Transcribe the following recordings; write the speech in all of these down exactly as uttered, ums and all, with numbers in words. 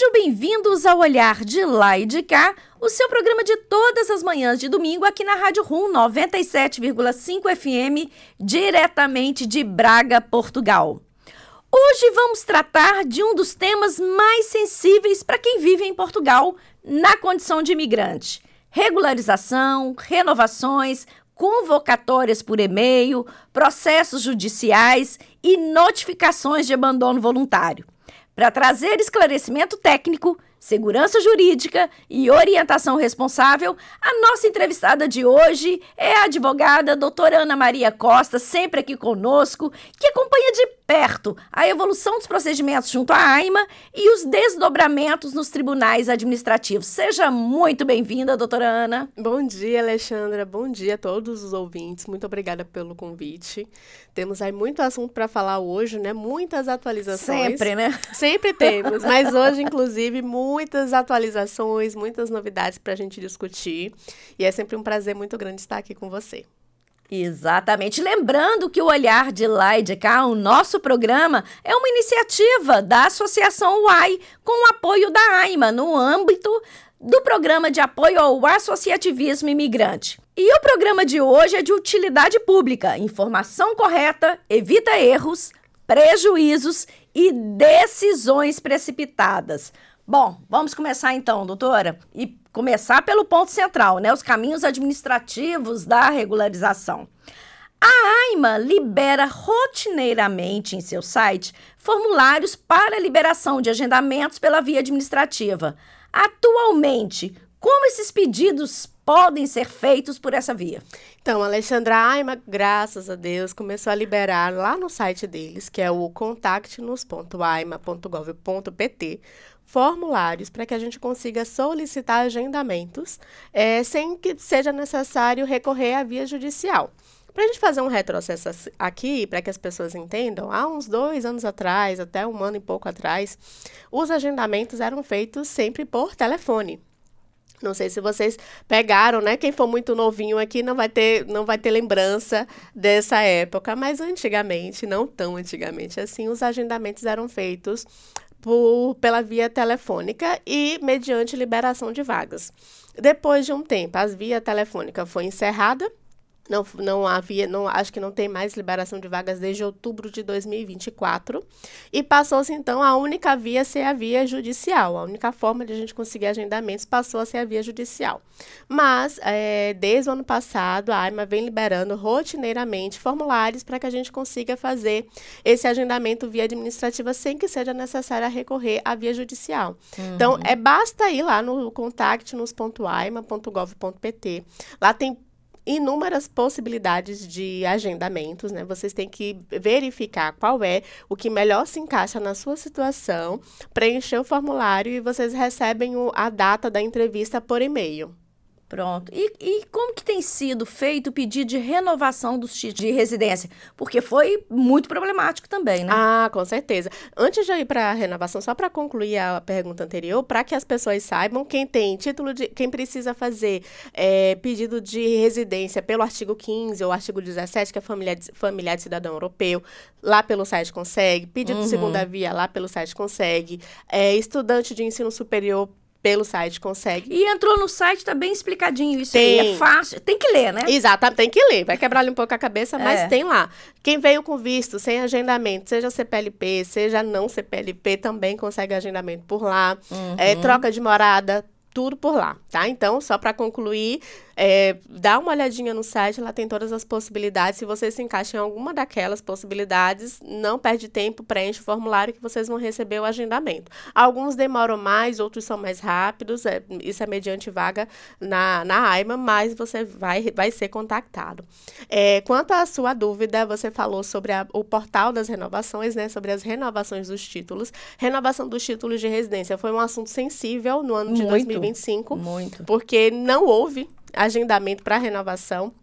Sejam bem-vindos ao Olhar de Lá e de Cá, o seu programa de todas as manhãs de domingo aqui na Rádio Rum noventa e sete vírgula cinco F M, diretamente de Braga, Portugal. Hoje vamos tratar de um dos temas mais sensíveis para quem vive em Portugal na condição de imigrante: regularização, renovações, convocatórias por e-mail, processos judiciais e notificações de abandono voluntário. Para trazer esclarecimento técnico, segurança jurídica e orientação responsável, a nossa entrevistada de hoje é a advogada doutora Ana Maria Costa, sempre aqui conosco, que acompanha de perto a evolução dos procedimentos junto à AIMA e os desdobramentos nos tribunais administrativos. Seja muito bem-vinda, doutora Ana. Bom dia, Alexandra. Bom dia a todos os ouvintes. Muito obrigada pelo convite. Temos aí muito assunto para falar hoje, né? Muitas atualizações. Sempre, né? Sempre temos, mas hoje, inclusive, muitas atualizações, muitas novidades para a gente discutir. E é sempre um prazer muito grande estar aqui com você. Exatamente. Lembrando que o Olhar de Lá e de Cá, o nosso programa, é uma iniciativa da Associação U A I com o apoio da AIMA no âmbito do Programa de Apoio ao Associativismo Imigrante. E o programa de hoje é de utilidade pública: informação correta, evita erros, prejuízos e decisões precipitadas. Bom, vamos começar então, doutora, e começar pelo ponto central, né? Os caminhos administrativos da regularização. A AIMA libera rotineiramente em seu site formulários para liberação de agendamentos pela via administrativa. Atualmente, como esses pedidos podem ser feitos por essa via? Então, Alexandra, a AIMA, graças a Deus, começou a liberar lá no site deles, que é o contacte-nos ponto aima ponto gov ponto pt, formulários para que a gente consiga solicitar agendamentos é, sem que seja necessário recorrer à via judicial. Para a gente fazer um retrocesso aqui, para que as pessoas entendam, há uns dois anos atrás, até um ano e pouco atrás, os agendamentos eram feitos sempre por telefone. Não sei se vocês pegaram, né? Quem for muito novinho aqui não vai ter, não vai ter lembrança dessa época, mas antigamente, não tão antigamente assim, os agendamentos eram feitos por, pela via telefônica e mediante liberação de vagas. Depois de um tempo, a via telefônica foi encerrada. Não, não havia, não, acho que não tem mais liberação de vagas desde outubro de dois mil e vinte e quatro. E passou-se, então, a única via a ser a via judicial. A única forma de a gente conseguir agendamentos passou a ser a via judicial. Mas, é, desde o ano passado, a AIMA vem liberando rotineiramente formulários para que a gente consiga fazer esse agendamento via administrativa sem que seja necessário recorrer à via judicial. Uhum. Então, é, basta ir lá no contacte-nos ponto aima ponto gov ponto pt. Lá tem inúmeras possibilidades de agendamentos, né? Vocês têm que verificar qual é o que melhor se encaixa na sua situação, preencher o formulário e vocês recebem o, a data da entrevista por e-mail. Pronto. E, e como que tem sido feito o pedido de renovação dos títulos de residência? Porque foi muito problemático também, né? Ah, com certeza. Antes de eu ir para a renovação, só para concluir a pergunta anterior, para que as pessoas saibam, quem tem título de, quem precisa fazer é, pedido de residência pelo artigo quinze ou artigo dezessete, que é familiar de, familiar de cidadão europeu, lá pelo site consegue. Pedido uhum. de segunda via, lá pelo site consegue. É, estudante de ensino superior, pelo site consegue. E entrou no site, tá bem explicadinho isso tem. aí. É fácil. Tem que ler, né? Exato, tem que ler. Vai quebrar ali um pouco a cabeça, mas é. tem lá. Quem veio com visto, sem agendamento, seja C P L P, seja não C P L P, também consegue agendamento por lá. Uhum. É, troca de morada, tudo por lá, tá? Então, só para concluir, é, dá uma olhadinha no site, lá tem todas as possibilidades. Se você se encaixa em alguma daquelas possibilidades, não perde tempo, preenche o formulário que vocês vão receber o agendamento. Alguns demoram mais, outros são mais rápidos, é, isso é mediante vaga na, na AIMA, mas você vai, vai ser contactado. É, quanto à sua dúvida, você falou sobre a, o portal das renovações, né, sobre as renovações dos títulos. Renovação dos títulos de residência foi um assunto sensível no ano de muito, dois mil e vinte e cinco, muito. porque não houve agendamento para renovação.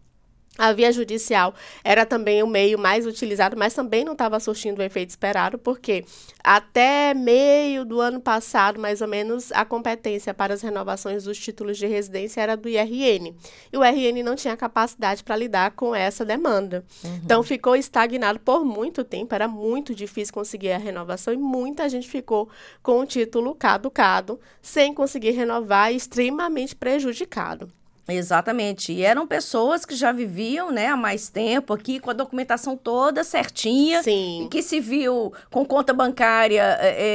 A via judicial era também o meio mais utilizado, mas também não estava surtindo o efeito esperado, porque até meio do ano passado, mais ou menos, a competência para as renovações dos títulos de residência era do I R N. E o R N não tinha capacidade para lidar com essa demanda. Uhum. Então, ficou estagnado por muito tempo, era muito difícil conseguir a renovação e muita gente ficou com o título caducado, sem conseguir renovar e extremamente prejudicado. Exatamente. E eram pessoas que já viviam, né, há mais tempo aqui, com a documentação toda certinha. Sim. E que se viu com conta bancária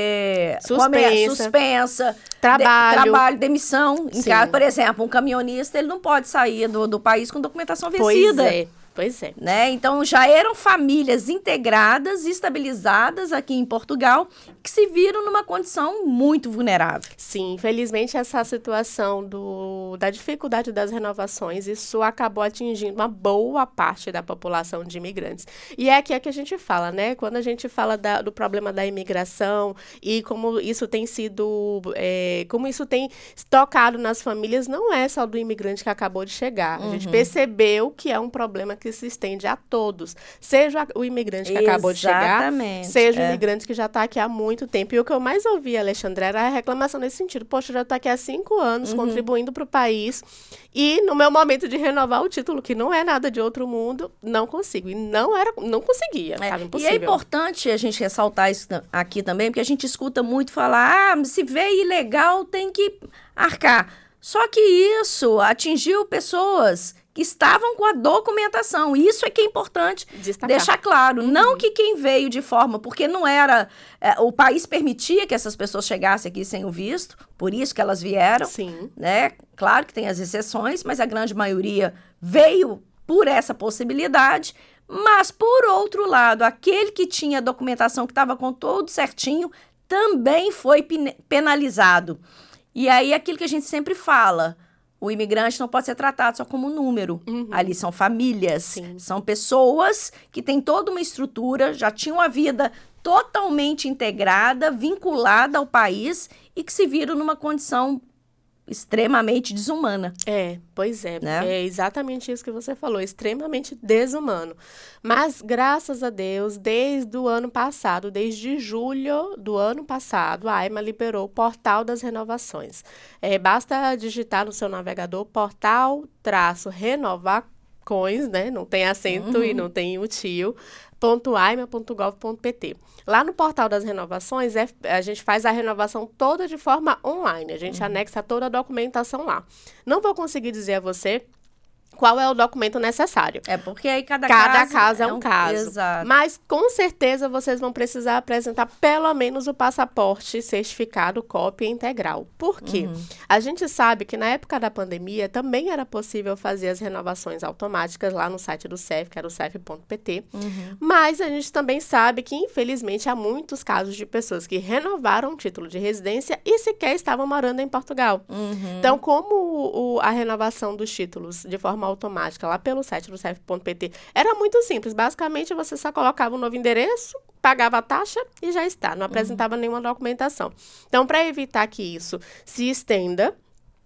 é, suspensa. suspensa. Trabalho. De, trabalho, demissão. Em caso, por exemplo, um camionista, ele não pode sair do, do país com documentação vencida. Pois é. Pois é. Né? Então, já eram famílias integradas, estabilizadas aqui em Portugal, que se viram numa condição muito vulnerável. Sim, infelizmente, essa situação do, da dificuldade das renovações, isso acabou atingindo uma boa parte da população de imigrantes. E é aqui é que a gente fala, né? Quando a gente fala da, do problema da imigração e como isso tem sido, é, como isso tem tocado nas famílias, não é só do imigrante que acabou de chegar. Uhum. A gente percebeu que é um problema que que se estende a todos, seja o imigrante que acabou de chegar, seja é. o imigrante que já está aqui há muito tempo. E o que eu mais ouvi, Alexandre, era a reclamação nesse sentido. Poxa, eu já estou aqui há cinco anos uhum. contribuindo para o país e no meu momento de renovar o título, que não é nada de outro mundo, não consigo. E não, era, não conseguia, é. Estava impossível. E é importante a gente ressaltar isso aqui também, porque a gente escuta muito falar, ah, se vê ilegal tem que arcar. Só que isso atingiu pessoas que estavam com a documentação. Isso é que é importante destacar. Deixar claro. Uhum. Não que quem veio de forma... Porque não era... É, o país permitia que essas pessoas chegassem aqui sem o visto, por isso que elas vieram. Sim. Né? Claro que tem as exceções, mas a grande maioria veio por essa possibilidade. Mas, por outro lado, aquele que tinha documentação, que estava com tudo certinho, também foi penalizado. E aí, aquilo que a gente sempre fala... O imigrante não pode ser tratado só como um número. Uhum. Ali são famílias, Sim. são pessoas que têm toda uma estrutura, já tinham a vida totalmente integrada, vinculada ao país e que se viram numa condição extremamente desumana. É, pois é. Né? É exatamente isso que você falou, extremamente desumano. Mas, graças a Deus, desde o ano passado, desde julho do ano passado, a AIMA liberou o Portal das Renovações. É, basta digitar no seu navegador portal traço renovacões, né? Não tem acento uhum. e não tem o tio. .aima ponto gov ponto pt. Lá no portal das renovações, é, a gente faz a renovação toda de forma online. A gente uhum. anexa toda a documentação lá. Não vou conseguir dizer a você qual é o documento necessário. É porque aí cada, cada caso, caso é um, é um caso. Exato. Mas, com certeza, vocês vão precisar apresentar pelo menos o passaporte certificado, cópia integral. Por quê? Uhum. A gente sabe que na época da pandemia também era possível fazer as renovações automáticas lá no site do C E F, que era o C E F ponto P T. Uhum. Mas a gente também sabe que, infelizmente, há muitos casos de pessoas que renovaram o título de residência e sequer estavam morando em Portugal. Uhum. Então, como o, o, a renovação dos títulos de forma automática lá pelo site do C E F ponto P T era muito simples. Basicamente, você só colocava um novo endereço, pagava a taxa e já está. Não apresentava uhum. nenhuma documentação. Então, para evitar que isso se estenda,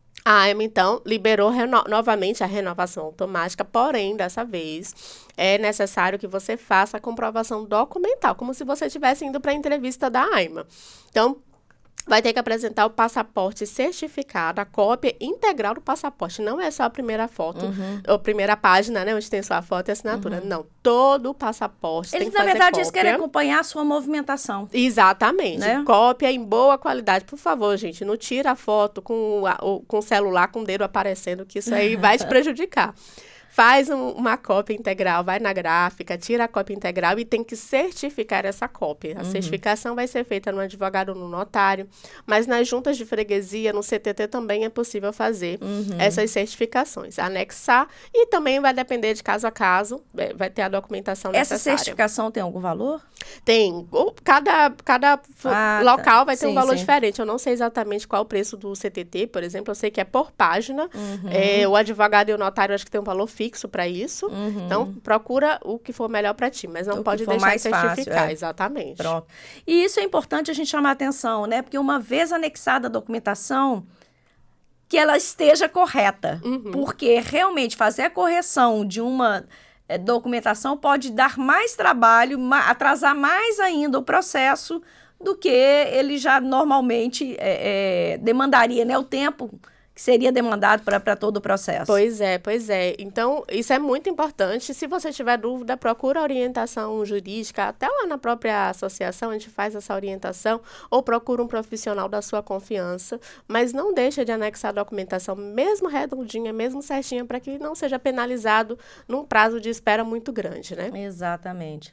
a AIMA, então, liberou reno- novamente a renovação automática, porém, dessa vez, é necessário que você faça a comprovação documental, como se você estivesse indo para a entrevista da AIMA. Então, vai ter que apresentar o passaporte certificado, a cópia integral do passaporte. Não é só a primeira foto, uhum. ou a primeira página, né, onde tem sua foto e assinatura. Uhum. Não, todo o passaporte eles, tem que fazer na verdade, cópia. Eles querem acompanhar a sua movimentação. Exatamente. Né? Cópia em boa qualidade. Por favor, gente, não tira a foto com, a, o, com o celular, com o dedo aparecendo, que isso aí vai te prejudicar. Faz um, uma cópia integral, vai na gráfica, tira a cópia integral e tem que certificar essa cópia. A uhum. certificação vai ser feita no advogado ou no notário, mas nas juntas de freguesia, no C T T, também é possível fazer uhum. essas certificações. Anexar e também vai depender de caso a caso, vai ter a documentação Essa necessária. Essa certificação tem algum valor? Tem. Cada, cada ah, local vai ter sim, um valor sim. diferente. Eu não sei exatamente qual o preço do C T T, por exemplo. Eu sei que é por página. Uhum. É, o advogado e o notário acho que tem um valor fixo para isso. Uhum. Então, procura o que for melhor para ti, mas não o pode deixar de certificar. Fácil, é. Exatamente. Pronto. E isso é importante a gente chamar a atenção, né? Porque uma vez anexada a documentação, que ela esteja correta. Uhum. Porque realmente fazer a correção de uma é, documentação pode dar mais trabalho, ma- atrasar mais ainda o processo do que ele já normalmente é, é, demandaria, né? O tempo que seria demandado para todo o processo. Pois é, pois é. Então, isso é muito importante. Se você tiver dúvida, procura orientação jurídica, até lá na própria associação, a gente faz essa orientação, ou procura um profissional da sua confiança, mas não deixa de anexar a documentação, mesmo redondinha, mesmo certinha, para que não seja penalizado num prazo de espera muito grande, né? Exatamente.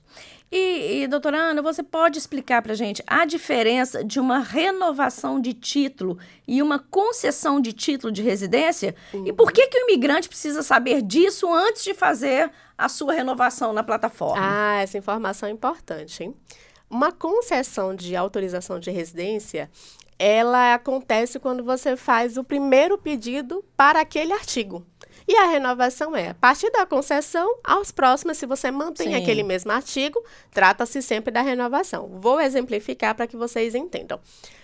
E, e, doutora Ana, você pode explicar para a gente a diferença de uma renovação de título e uma concessão de título de residência? Uhum. E por que, que o imigrante precisa saber disso antes de fazer a sua renovação na plataforma? Ah, essa informação é importante, hein? Uma concessão de autorização de residência, ela acontece quando você faz o primeiro pedido para aquele artigo. E a renovação é, a partir da concessão, aos próximos, se você mantém Sim. aquele mesmo artigo, trata-se sempre da renovação. Vou exemplificar para que vocês entendam.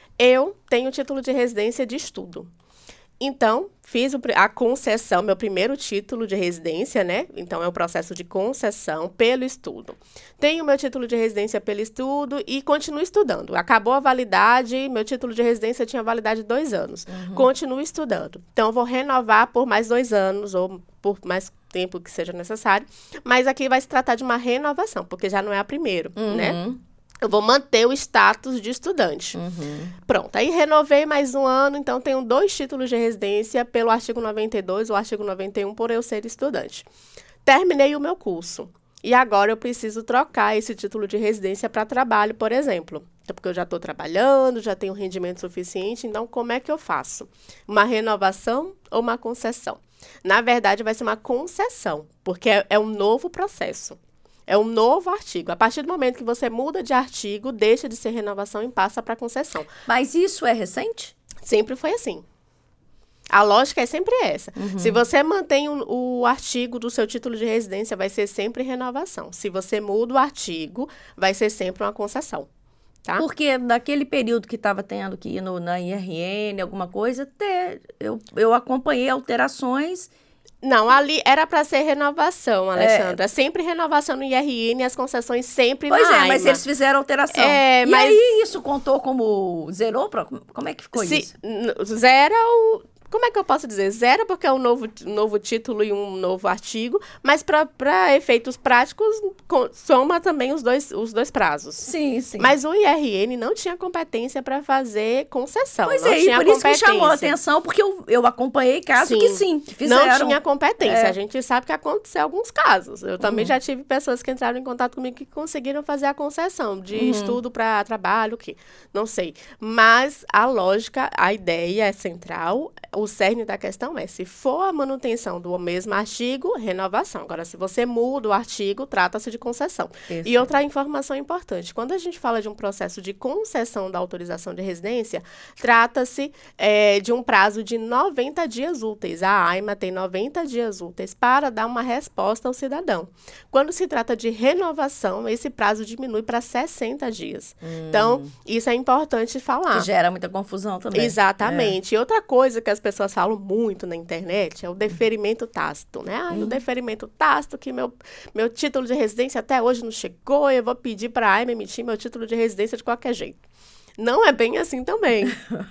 Eu tenho título de residência de estudo. Então, fiz o, a concessão, meu primeiro título de residência, né? Então, é o processo de concessão pelo estudo. Tenho meu título de residência pelo estudo e continuo estudando. Acabou a validade, meu título de residência tinha validade de dois anos. Uhum. Continuo estudando. Então, vou renovar por mais dois anos ou por mais tempo que seja necessário. Mas aqui vai se tratar de uma renovação, porque já não é a primeira, uhum. né? Eu vou manter o status de estudante. Uhum. Pronto, aí renovei mais um ano, então tenho dois títulos de residência pelo artigo noventa e dois ou artigo noventa e um por eu ser estudante. Terminei o meu curso. E agora eu preciso trocar esse título de residência para trabalho, por exemplo. Porque eu já estou trabalhando, já tenho rendimento suficiente, então como é que eu faço? Uma renovação ou uma concessão? Na verdade, vai ser uma concessão, porque é, é um novo processo. É um novo artigo. A partir do momento que você muda de artigo, deixa de ser renovação e passa para concessão. Mas isso é recente? Sempre foi assim. A lógica é sempre essa. Uhum. Se você mantém o, o artigo do seu título de residência, vai ser sempre renovação. Se você muda o artigo, vai ser sempre uma concessão. Tá? Porque naquele período que estava tendo que ir no, na I R N, alguma coisa, até eu, eu acompanhei alterações. Não, ali era para ser renovação, Alexandra. É. Sempre renovação no I R N e as concessões sempre pois na Pois é, AIMA. mas eles fizeram alteração. É, e mas... aí isso contou como zerou? Pra, como é que ficou Se, isso? Zera o... Como é que eu posso dizer? Zero porque é um novo, novo título e um novo artigo, mas para efeitos práticos, com, soma também os dois, os dois prazos. Sim, sim. Mas o I R N não tinha competência para fazer concessão. Pois não é, tinha e por isso me chamou a atenção, porque eu, eu acompanhei casos sim. que sim, que fizeram. Não tinha competência. É. A gente sabe que aconteceu alguns casos. Eu também uhum. já tive pessoas que entraram em contato comigo que conseguiram fazer a concessão de uhum. estudo para trabalho, o que não sei. Mas a lógica, a ideia é central, o cerne da questão é, se for a manutenção do mesmo artigo, renovação. Agora, se você muda o artigo, trata-se de concessão. Isso. E outra informação importante, quando a gente fala de um processo de concessão da autorização de residência, trata-se é, de um prazo de noventa dias úteis. A AIMA tem noventa dias úteis para dar uma resposta ao cidadão. Quando se trata de renovação, esse prazo diminui para sessenta dias. Hum. Então, isso é importante falar. Que gera muita confusão também. Exatamente. É. E outra coisa que as pessoas falam muito na internet é o deferimento tácito, né? Ah, hum. o deferimento tácito, que meu, meu título de residência até hoje não chegou, eu vou pedir para a AIMA emitir meu título de residência de qualquer jeito. Não é bem assim também.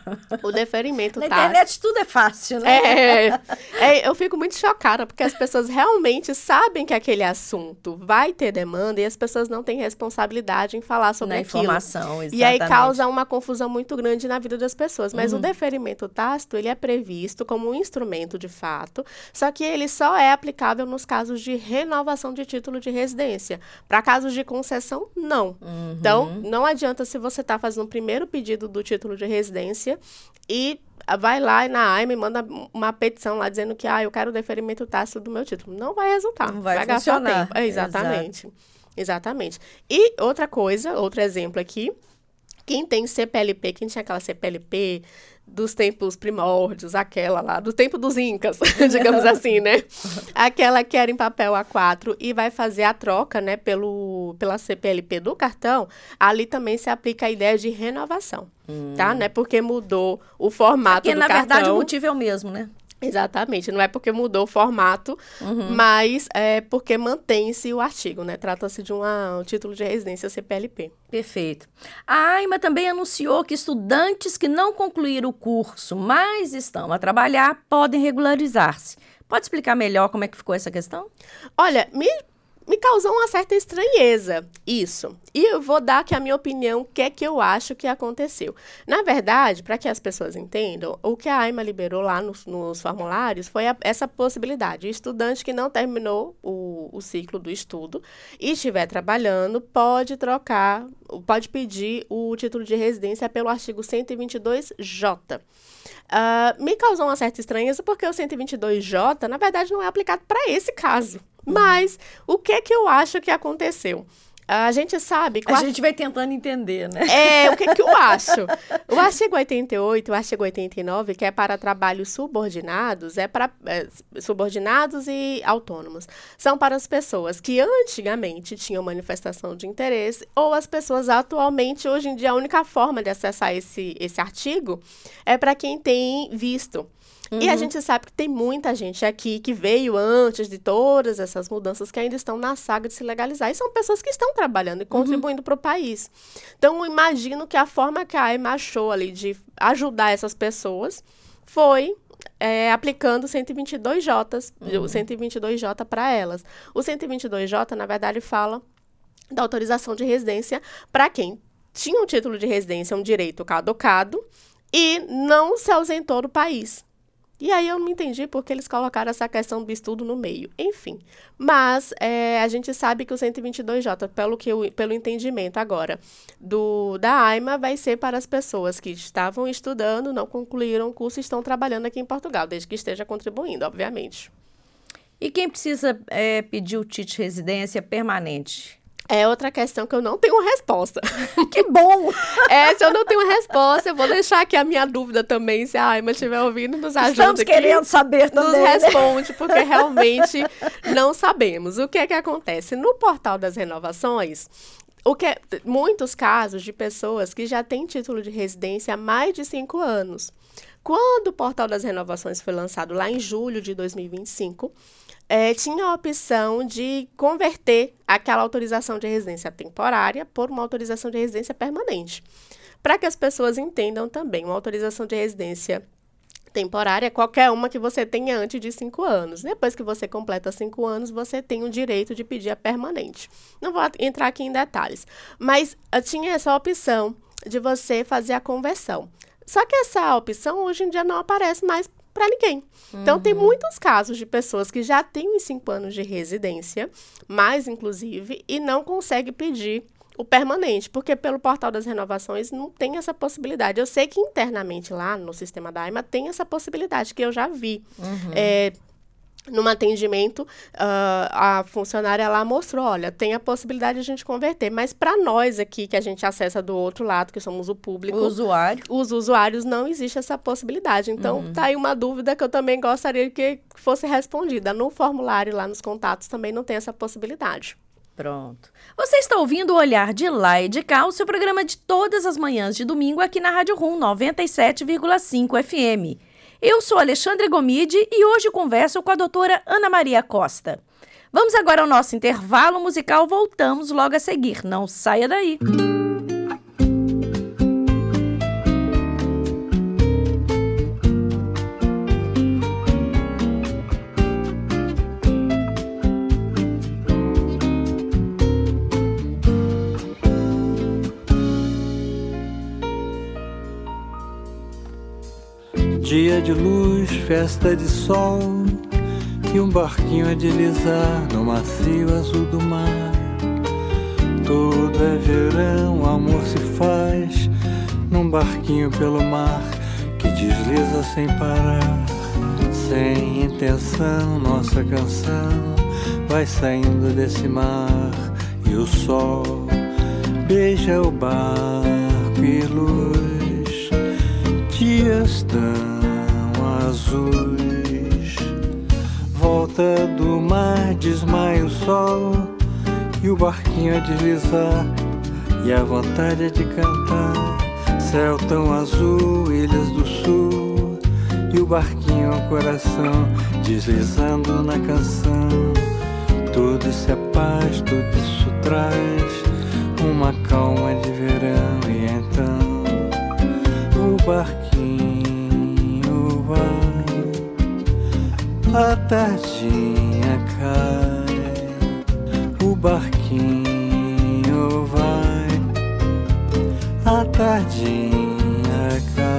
O deferimento Na tácito... Na internet tudo é fácil, né? É, é, eu fico muito chocada, porque as pessoas realmente sabem que aquele assunto vai ter demanda e as pessoas não têm responsabilidade em falar sobre na aquilo. Informação, exatamente. E aí causa uma confusão muito grande na vida das pessoas. Mas uhum. o deferimento tácito, ele é previsto como um instrumento de fato, só que ele só é aplicável nos casos de renovação de título de residência. Para casos de concessão, não. Uhum. Então, não adianta se você está fazendo o primeiro pedido do título de residência e vai lá na AIMA e manda uma petição lá dizendo que ah, eu quero o deferimento tácito do meu título. Não vai resultar. Não vai, vai gastar funcionar. tempo. É, exatamente. Exato. Exatamente. E outra coisa, outro exemplo aqui, quem tem C P L P, quem tinha aquela C P L P dos tempos primórdios, aquela lá, do tempo dos incas, digamos assim, né? Aquela que era em papel A quatro e vai fazer a troca, né, pelo, pela C P L P do cartão, ali também se aplica a ideia de renovação, hum. tá? Não é porque mudou o formato porque, do na cartão. Na verdade, o motivo é o mesmo, né? Exatamente, não é porque mudou o formato, uhum. mas é porque mantém-se o artigo, né? Trata-se de uma, um título de residência C P L P. Perfeito. A AIMA também anunciou que estudantes que não concluíram o curso, mas estão a trabalhar, podem regularizar-se. Pode explicar melhor como é que ficou essa questão? Olha, me... Me causou uma certa estranheza isso. E eu vou dar aqui a minha opinião, o que é que eu acho que aconteceu. Na verdade, para que as pessoas entendam, o que a AIMA liberou lá nos, nos formulários foi a, essa possibilidade. O estudante que não terminou o, o ciclo do estudo e estiver trabalhando, pode trocar, pode pedir o título de residência pelo artigo cento e vinte e dois J. Uh, me causou uma certa estranheza porque o cento e vinte e dois J, na verdade, não é aplicado para esse caso. Mas o que é que eu acho que aconteceu? A gente sabe... A gente vai tentando entender, né? É, o que é que eu acho? O artigo oitenta e oito, o artigo oitenta e nove, que é para trabalhos subordinados, é para é, subordinados e autônomos. São para as pessoas que antigamente tinham manifestação de interesse ou as pessoas atualmente, hoje em dia, a única forma de acessar esse, esse artigo é para quem tem visto. Uhum. E a gente sabe que tem muita gente aqui que veio antes de todas essas mudanças que ainda estão na saga de se legalizar. E são pessoas que estão trabalhando e contribuindo uhum. para o país. Então, eu imagino que a forma que a AIMA achou ali de ajudar essas pessoas foi é, aplicando o cento e vinte e dois J, uhum. o cento e vinte e dois J para elas. O cento e vinte e dois J, na verdade, fala da autorização de residência para quem tinha um título de residência, um direito caducado, e não se ausentou do país. E aí eu não entendi porque eles colocaram essa questão do estudo no meio. Enfim, mas é, a gente sabe que o cento e vinte e dois J, pelo, que eu, pelo entendimento agora do, da AIMA, vai ser para as pessoas que estavam estudando, não concluíram o curso e estão trabalhando aqui em Portugal, desde que esteja contribuindo, obviamente. E quem precisa é, pedir o título de residência permanente? É outra questão que eu não tenho resposta. Que bom! Essa eu não tenho resposta. Eu vou deixar aqui a minha dúvida também. Se a AIMA estiver ouvindo, nos ajuda. Estamos aqui, querendo saber também. Nos responde, porque realmente não sabemos. O que é que acontece? No portal das renovações, o que é, muitos casos de pessoas que já têm título de residência há mais de cinco anos. Quando o portal das renovações foi lançado lá em julho de dois mil e vinte e cinco, É, tinha a opção de converter aquela autorização de residência temporária por uma autorização de residência permanente. Para que as pessoas entendam também, uma autorização de residência temporária é qualquer uma que você tenha antes de cinco anos. Depois que você completa cinco anos, você tem o direito de pedir a permanente. Não vou entrar aqui em detalhes, mas uh, tinha essa opção de você fazer a conversão. Só que essa opção hoje em dia não aparece mais para ninguém. Então, uhum. tem muitos casos de pessoas que já têm os cinco anos de residência, mais inclusive, e não conseguem pedir o permanente, porque pelo portal das renovações não tem essa possibilidade. Eu sei que internamente lá no sistema da AIMA tem essa possibilidade, que eu já vi. Uhum. É, num atendimento, uh, a funcionária lá mostrou, olha, tem a possibilidade de a gente converter, mas para nós aqui, que a gente acessa do outro lado, que somos o público, o usuário. os usuários, não existe essa possibilidade. Então, uhum. tá aí uma dúvida que eu também gostaria que fosse respondida. No formulário, lá nos contatos, também não tem essa possibilidade. Pronto. Você está ouvindo o Olhar de Lá e de Cá, o seu programa de todas as manhãs de domingo aqui na Rádio Rum noventa e sete vírgula cinco F M. Eu sou Alexandre Gomide e hoje converso com a doutora Ana Maria Costa. Vamos agora ao nosso intervalo musical, voltamos logo a seguir. Não saia daí! Dia de luz, festa de sol, e um barquinho a deslizar no macio azul do mar. Tudo é verão, amor se faz num barquinho pelo mar que desliza sem parar. Sem intenção, nossa canção vai saindo desse mar, e o sol beija o barco e luz dias tão azuis, volta do mar, desmaia o sol e o barquinho a deslizar e a vontade é de cantar. Céu tão azul, ilhas do sul e o barquinho ao coração deslizando na canção. Tudo isso é paz, tudo isso traz uma calma de verão. E então o barquinho vai, a tardinha cai. O barquinho vai, a tardinha cai.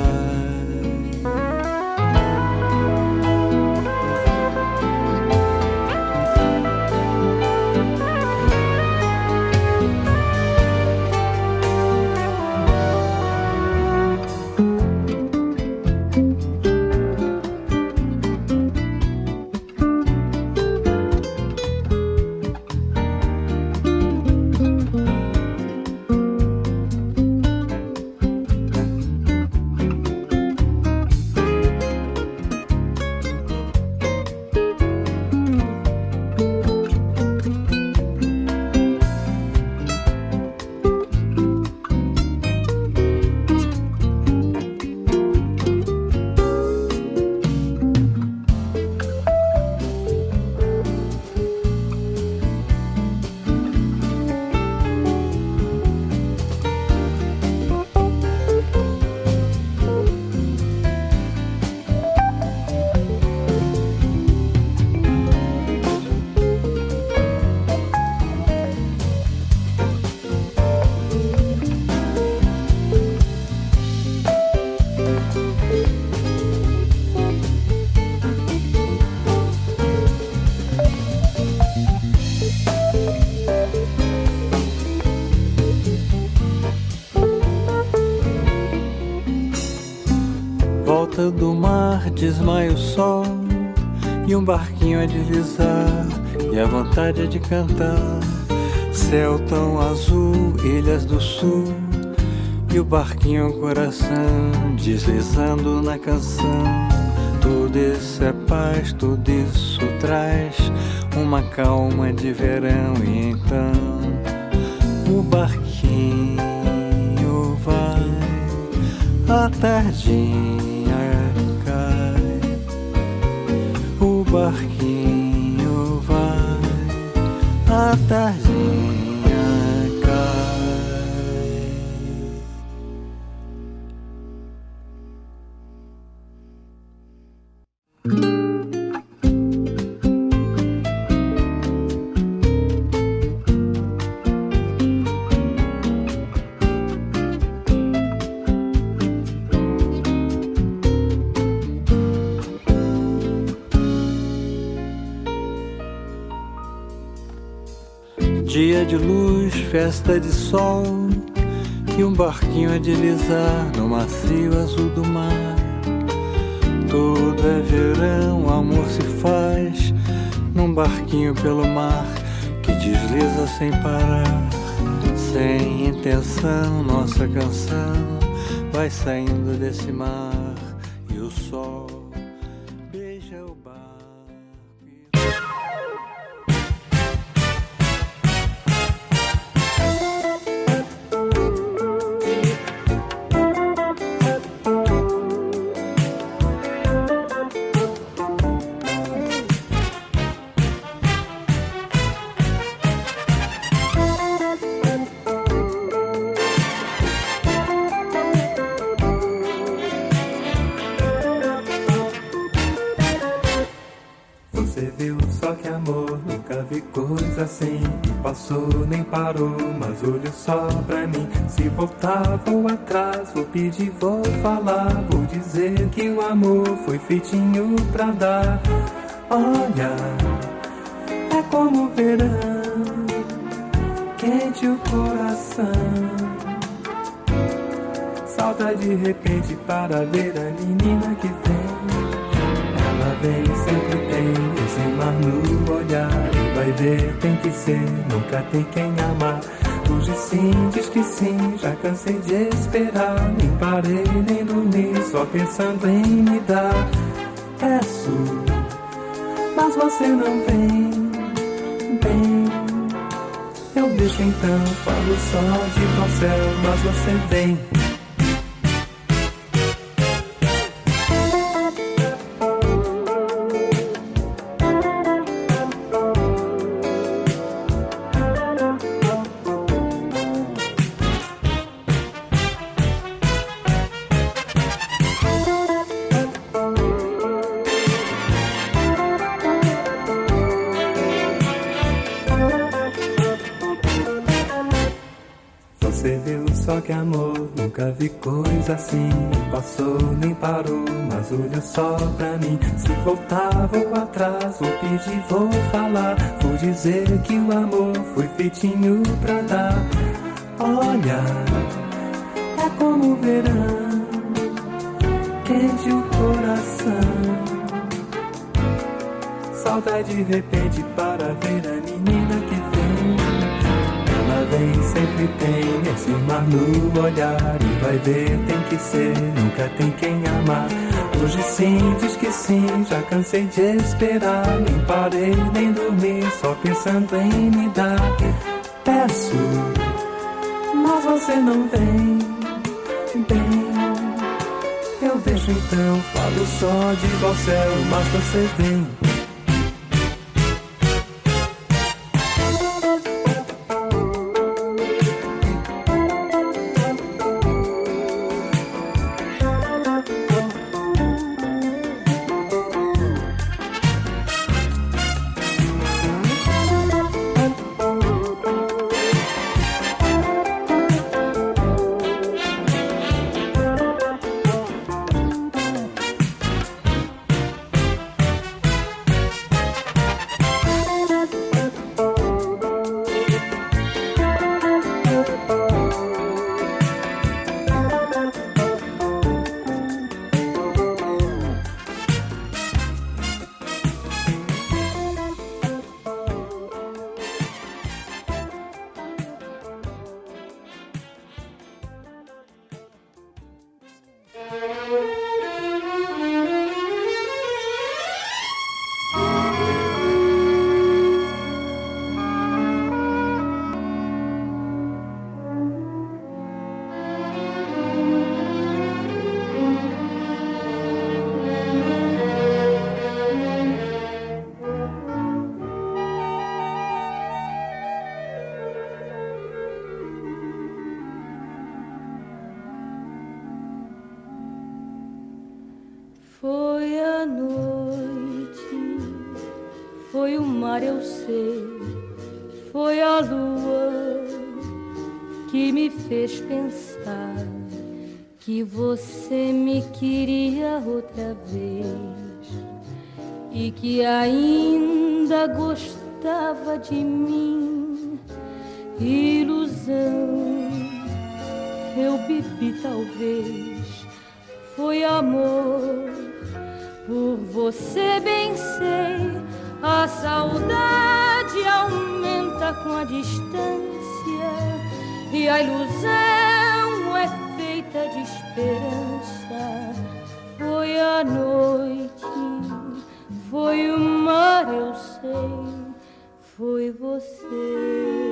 Do mar desmaia o sol e um barquinho a deslizar e a vontade é de cantar. Céu tão azul, ilhas do sul e o barquinho ao coração deslizando na canção. Tudo isso é paz, tudo isso traz uma calma de verão. E então o barquinho vai, a tardinha cai. O barquinho vai, a tardinha cai. Dia de luz, festa de sol e um barquinho a deslizar no macio azul do mar. Tudo é verão, amor se faz num barquinho pelo mar que desliza sem parar. Sem intenção, nossa canção vai saindo desse mar e o sol beija o barco. Assim, passou, nem parou, mas olhou só pra mim. Se voltar, vou atrás, vou pedir, vou falar, vou dizer que o amor foi feitinho pra dar. Olha, é como o verão, quente o coração. Salta de repente para ver a menina que vem. Ela vem, sempre tem esse mar no olhar. Vai ver, tem que ser, nunca tem quem amar Hoje sim, diz que sim, já cansei de esperar. Nem parei, nem dormi, só pensando em me dar. Peço, mas você não vem, vem. Eu deixo então, falo só de qual céu, mas você vem. Você viu só que amor, nunca vi coisa assim. Passou, nem parou, mas olhou só pra mim. Se voltar, vou atrás, vou pedir, vou falar. Vou dizer que o amor foi feitinho pra dar. Olha, é como o verão, quente o coração. Saudade de repente para ver a menina que vem. Ela vem, sempre tem esse mar no olhar. E vai ver, tem que ser, nunca tem quem amar. Hoje sim, diz que sim, já cansei de esperar. Nem parei, nem dormi, só pensando em me dar. Peço, mas você não vem, vem. Eu deixo então, falo só de igual céu, mas você vem. Foi a noite, foi o mar, eu sei, foi a lua que me fez pensar que você me queria outra vez e que ainda gostava de mim. Ilusão, eu bebi talvez, foi amor. Por você bem sei, a saudade aumenta com a distância e a ilusão é feita de esperança. Foi a noite, foi o mar, eu sei, foi você.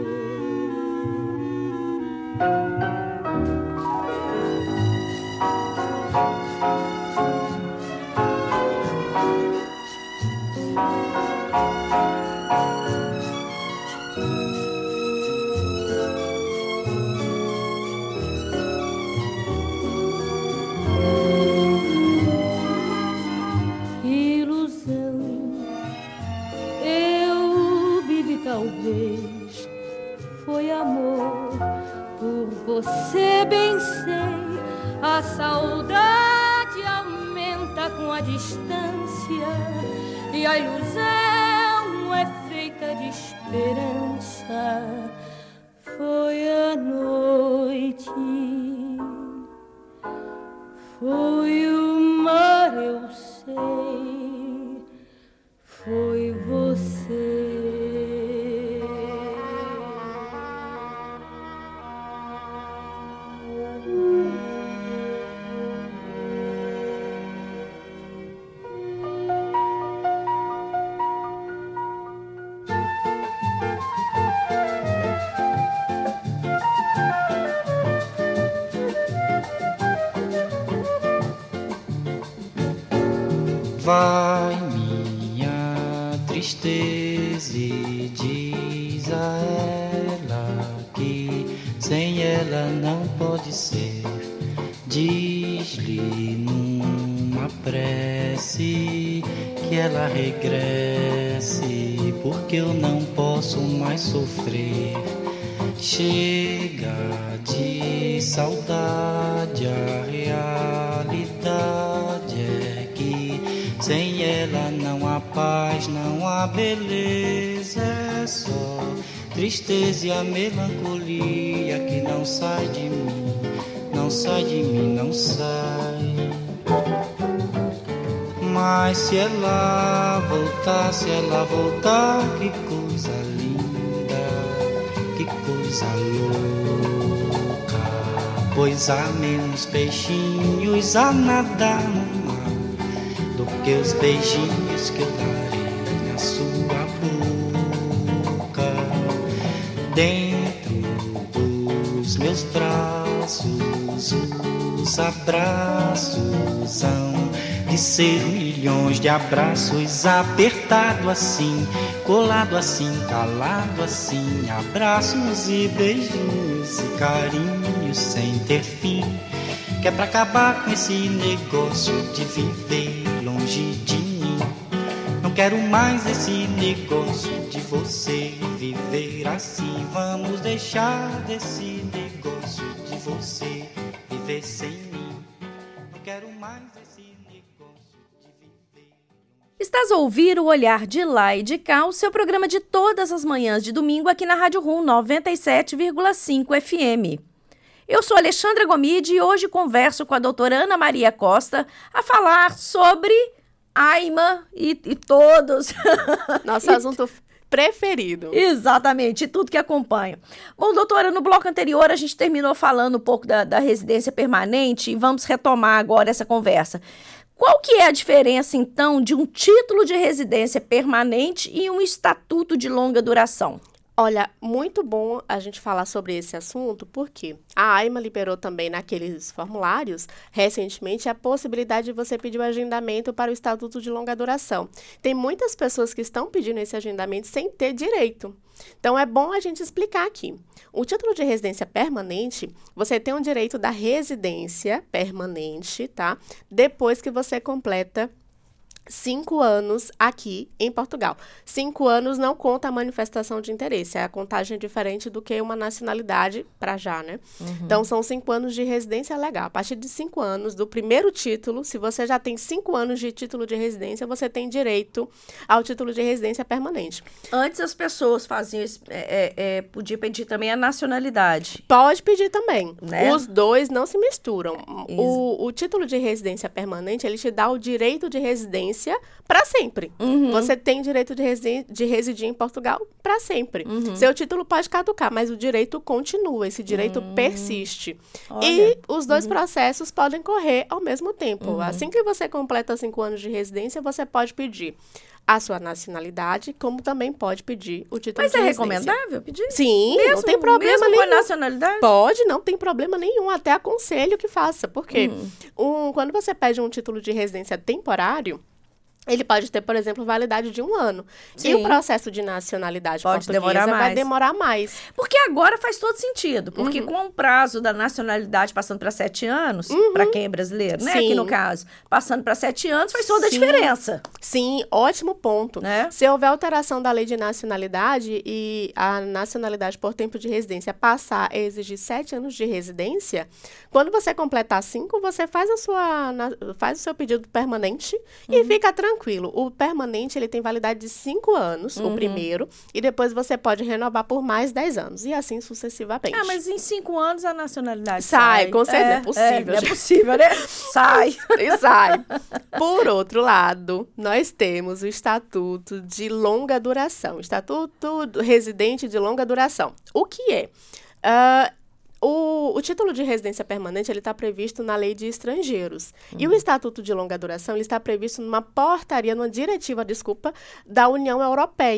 Talvez foi amor, por você bem sei, a saudade aumenta com a distância e a ilusão é feita de esperança. Foi a noite, foi o mar, eu sei, foi você. vai minha tristeza e diz a ela que sem ela não pode ser. Diz-lhe numa prece que ela regresse, porque eu não posso mais sofrer. Chega de saudade, a realidade é que sem ela não há paz, não há beleza, é só tristeza e a melancolia que não sai de mim. Não sai de mim, não sai. Mas se ela voltar, se ela voltar, que coisa linda, que coisa louca. Pois há menos peixinhos a nadar no mar do que os beijinhos que eu darei na sua boca. Dentro dos meus braços os abraços hão de ser milhões de abraços, apertado assim, colado assim, calado assim, abraços e beijinhos e carinhos sem ter fim, que é pra acabar com esse negócio de viver longe de mim. Não quero mais esse negócio de você viver assim. Vamos deixar desse negócio de você viver sem mim. Não quero mais esse negócio de viver. Estás a ouvir o Olhar de Lá e de Cá, o seu programa de todas as manhãs de domingo aqui na Rádio Rum noventa e sete vírgula cinco F M. Eu sou Alexandra Gomide e hoje converso com a doutora Ana Maria Costa a falar sobre AIMA e, e todos. Nosso assunto preferido. Exatamente, e tudo que acompanha. Bom, doutora, no bloco anterior a gente terminou falando um pouco da, da residência permanente e vamos retomar agora essa conversa. Qual que é a diferença, então, de um título de residência permanente e um estatuto de longa duração? Olha, muito bom a gente falar sobre esse assunto, porque a AIMA liberou também naqueles formulários, recentemente, a possibilidade de você pedir o agendamento para o Estatuto de Longa Duração. Tem muitas pessoas que estão pedindo esse agendamento sem ter direito. Então, é bom a gente explicar aqui. O título de residência permanente, você tem o direito da residência permanente, tá? Depois que você completa cinco anos aqui em Portugal. Cinco anos não conta a manifestação de interesse. A contagem é diferente do que uma nacionalidade para já, né? Uhum. Então, são cinco anos de residência legal. A partir de cinco anos do primeiro título, se você já tem cinco anos de título de residência, você tem direito ao título de residência permanente. Antes as pessoas faziam, é, é, podia pedir também a nacionalidade. Pode pedir também. Né? Os dois não se misturam. O, o título de residência permanente, ele te dá o direito de residência para sempre. Uhum. Você tem direito de, resi- de residir em Portugal para sempre. Uhum. Seu título pode caducar, mas o direito continua, esse direito uhum. persiste. Olha. E os dois uhum. processos podem correr ao mesmo tempo. Uhum. Assim que você completa cinco anos de residência, você pode pedir a sua nacionalidade, como também pode pedir o título Mas de é residência. recomendável pedir? Sim, mesmo, não tem problema mesmo nenhum. com a nacionalidade? Pode, não tem problema nenhum. Até aconselho que faça. Porque Uhum. um, quando você pede um título de residência temporário, ele pode ter, por exemplo, validade de um ano. Sim. E o processo de nacionalidade pode portuguesa demorar mais. vai demorar mais. Porque agora faz todo sentido. Porque uhum. com o prazo da nacionalidade passando para sete anos, uhum. para quem é brasileiro, né? Sim. Aqui no caso, passando para sete anos, faz toda a Sim. diferença. Sim, ótimo ponto. Né? Se houver alteração da lei de nacionalidade e a nacionalidade por tempo de residência passar a exigir sete anos de residência, quando você completar cinco, você faz, a sua, faz o seu pedido permanente uhum. e fica tranquilo. Tranquilo. O permanente, ele tem validade de cinco anos, uhum. o primeiro, e depois você pode renovar por mais dez anos, e assim sucessivamente. Ah, mas em cinco anos a nacionalidade sai. Sai, com certeza, é, é possível. É, é possível, né? Sai. E sai. Por outro lado, nós temos o Estatuto de Longa Duração, Estatuto do Residente de Longa Duração. O que é? Uh, O, o título de residência permanente ele está previsto na Lei de Estrangeiros. Uhum. E o Estatuto de Longa Duração ele está previsto numa portaria, numa diretiva, desculpa, da União Europeia.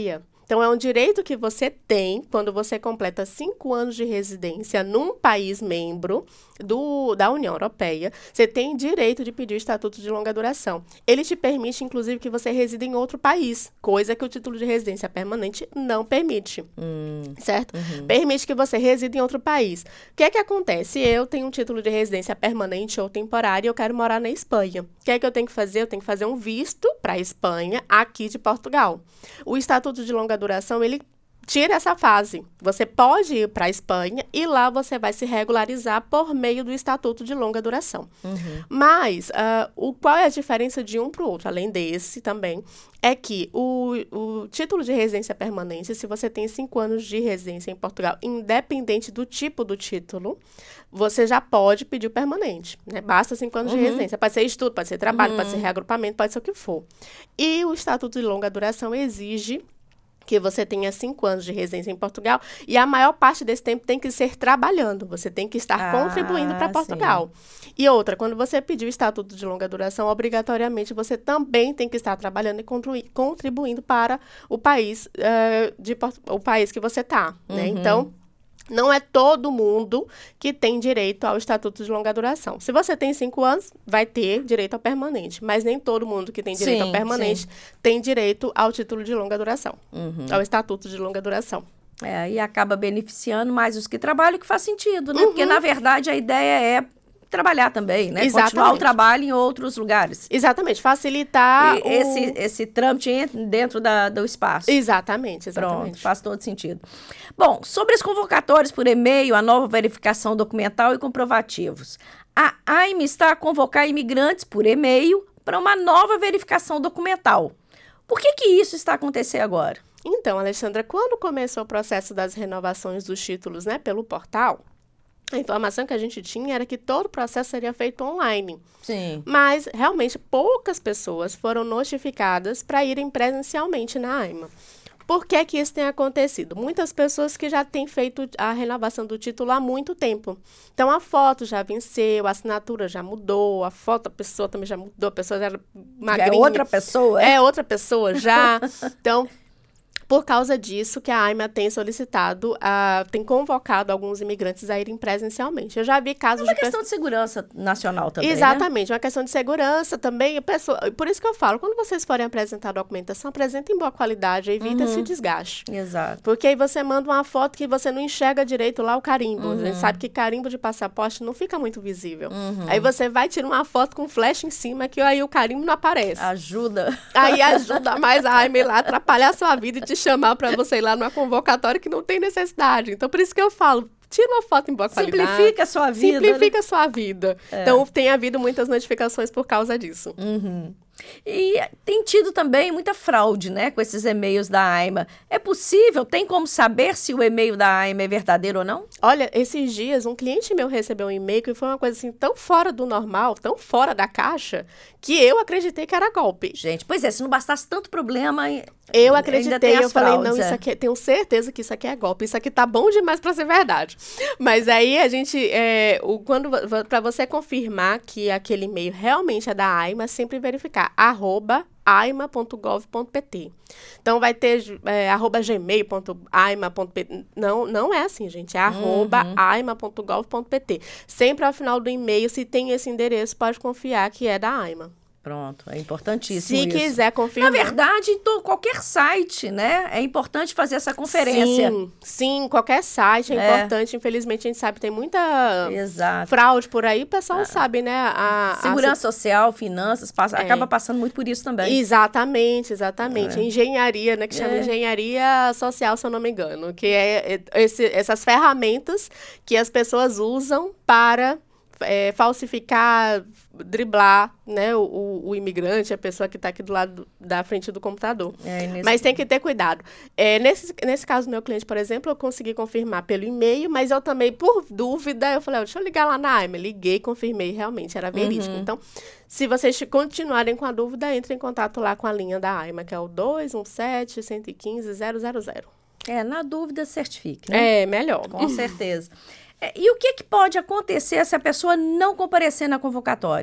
Então, é um direito que você tem quando você completa cinco anos de residência num país membro do, da União Europeia. Você tem direito de pedir o estatuto de longa duração. Ele te permite, inclusive, que você resida em outro país, coisa que o título de residência permanente não permite. Hum. Certo? Uhum. Permite que você resida em outro país. O que é que acontece? Eu tenho um título de residência permanente ou temporário e eu quero morar na Espanha. O que é que eu tenho que fazer? Eu tenho que fazer um visto para a Espanha, aqui de Portugal. O estatuto de longa duração, ele tira essa fase. Você pode ir para a Espanha e lá você vai se regularizar por meio do estatuto de longa duração. Uhum. Mas, uh, o, qual é a diferença de um para o outro, além desse também, é que o, o título de residência permanente, se você tem cinco anos de residência em Portugal, independente do tipo do título, você já pode pedir o permanente, né? Basta cinco anos uhum. de residência. Pode ser estudo, pode ser trabalho, uhum. pode ser reagrupamento, pode ser o que for. E o estatuto de longa duração exige que você tenha cinco anos de residência em Portugal e a maior parte desse tempo tem que ser trabalhando. Você tem que estar ah, contribuindo para Portugal. Sim. E outra, quando você pedir o estatuto de longa duração, obrigatoriamente você também tem que estar trabalhando e contribuindo para o país, uh, de, o país que você está, uhum. né? Então, não é todo mundo que tem direito ao estatuto de longa duração. Se você tem cinco anos, vai ter direito ao permanente. Mas nem todo mundo que tem direito sim, ao permanente sim. tem direito ao título de longa duração. Uhum. Ao estatuto de longa duração. É, e acaba beneficiando mais os que trabalham, que faz sentido, né? Uhum. Porque, na verdade, a ideia é trabalhar também, né? Exatamente. Continuar o trabalho em outros lugares. Exatamente, facilitar o... esse, esse trâmite dentro da, do espaço. Exatamente, exatamente. Pronto, faz todo sentido. Bom, sobre as convocatórias por e-mail, a nova verificação documental e comprovativos. A AIME está a convocar imigrantes por e-mail para uma nova verificação documental. Por que que isso está acontecendo agora? Então, Alexandra, quando começou o processo das renovações dos títulos, né, pelo portal, a informação que a gente tinha era que todo o processo seria feito online. Sim. Mas, realmente, poucas pessoas foram notificadas para irem presencialmente na AIMA. Por que que isso tem acontecido? Muitas pessoas que já têm feito a renovação do título há muito tempo. Então, a foto já venceu, a assinatura já mudou, a foto da pessoa também já mudou, a pessoa já era magrinha. É outra pessoa, é? É outra pessoa já. Então... Por causa disso que a AIMA tem solicitado, uh, tem convocado alguns imigrantes a irem presencialmente. Eu já vi casos de... É uma de questão de segurança nacional também, Exatamente, né? Uma questão de segurança também. Pessoa... Por isso que eu falo, quando vocês forem apresentar a documentação, apresentem em boa qualidade, evita uhum. esse desgaste. Exato. Porque aí você manda uma foto que você não enxerga direito lá o carimbo. Uhum. A gente sabe que carimbo de passaporte não fica muito visível. Uhum. Aí você vai tirar uma foto com flash em cima que aí o carimbo não aparece. Ajuda. Aí ajuda mais a AIMA lá a atrapalhar a sua vida e te chamar para você ir lá numa convocatória que não tem necessidade. Então, por isso que eu falo, tira uma foto em boa qualidade. Simplifica a sua vida. Simplifica né? a sua vida. É. Então, tem havido muitas notificações por causa disso. Uhum. E tem tido também muita fraude, né, com esses e-mails da AIMA. É possível? Tem como saber se o e-mail da AIMA é verdadeiro ou não? Olha, esses dias, um cliente meu recebeu um e-mail que foi uma coisa assim tão fora do normal, tão fora da caixa, que eu acreditei que era golpe. Gente, pois é, se não bastasse tanto problema... Eu acreditei, eu falei, fraudes, não, é. isso aqui, tenho certeza que isso aqui é golpe, isso aqui tá bom demais pra ser verdade. Mas aí a gente, é, o, quando, pra você confirmar que aquele e-mail realmente é da AIMA, sempre verificar, arroba aima ponto gov ponto pt. Então, vai ter é, arroba gmail ponto aima ponto pt. Não, não é assim, gente, é arroba uhum. aima ponto gov ponto pt. Sempre ao final do e-mail, se tem esse endereço, pode confiar que é da AIMA. Pronto, é importantíssimo Se isso. quiser confirmar. Na verdade, em to- qualquer site, né? É importante fazer essa conferência. Sim, sim, qualquer site é, é. importante. Infelizmente, a gente sabe que tem muita Exato. fraude por aí. O pessoal ah. sabe, né? A, Segurança a... social, finanças, passa, é. acaba passando muito por isso também. Exatamente, exatamente. É. Engenharia, né? Que chama é. engenharia social, se eu não me engano. Que é esse, essas ferramentas que as pessoas usam para... É, falsificar, driblar, né, o, o, o imigrante, a pessoa que está aqui do lado da frente do computador. É, nesse... Mas tem que ter cuidado. É, nesse, nesse caso do meu cliente, por exemplo, eu consegui confirmar pelo e-mail, mas eu também, por dúvida, eu falei, oh, deixa eu ligar lá na AIMA. Liguei, confirmei, realmente, era verídico. Uhum. Então, se vocês continuarem com a dúvida, entrem em contato lá com a linha da AIMA, que é o dois um sete, um um cinco, zero zero zero. É, na dúvida, certifique, né? É, melhor. Com certeza. E o que, que pode acontecer se a pessoa não comparecer na convocatória?